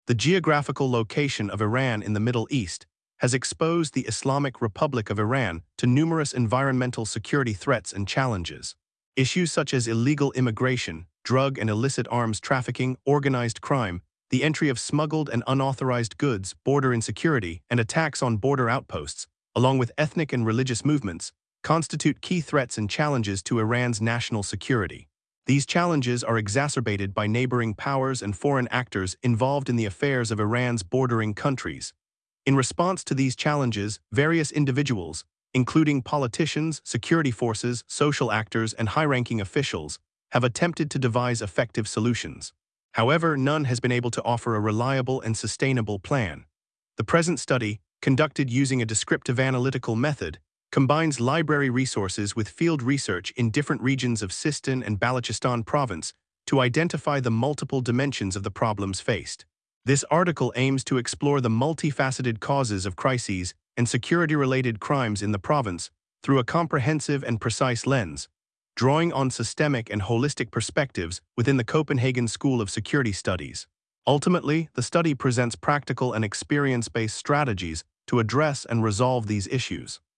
The geographical location of Iran in the Middle East has exposed the Islamic Republic of Iran to numerous environmental security threats and challenges. Issues such as illegal immigration, drug and illicit arms trafficking, organized crime, the entry of smuggled and unauthorized goods, border insecurity, and attacks on border outposts, along with ethnic and religious movements, constitute key threats and challenges to Iran's national security. These challenges are exacerbated by neighboring powers and foreign actors involved in the affairs of Iran's bordering countries. In response to these challenges, various individuals, including politicians, security forces, social actors, and high-ranking officials, have attempted to devise effective solutions. However, none has been able to offer a reliable and sustainable plan. The present study, conducted using a descriptive analytical method, combines library resources with field research in different regions of Sistan and Balochistan province to identify the multiple dimensions of the problems faced. This article aims to explore the multifaceted causes of crises and security-related crimes in the province through a comprehensive and precise lens, drawing on systemic and holistic perspectives within the Copenhagen School of Security Studies. Ultimately, the study presents practical and experience-based strategies to address and resolve these issues.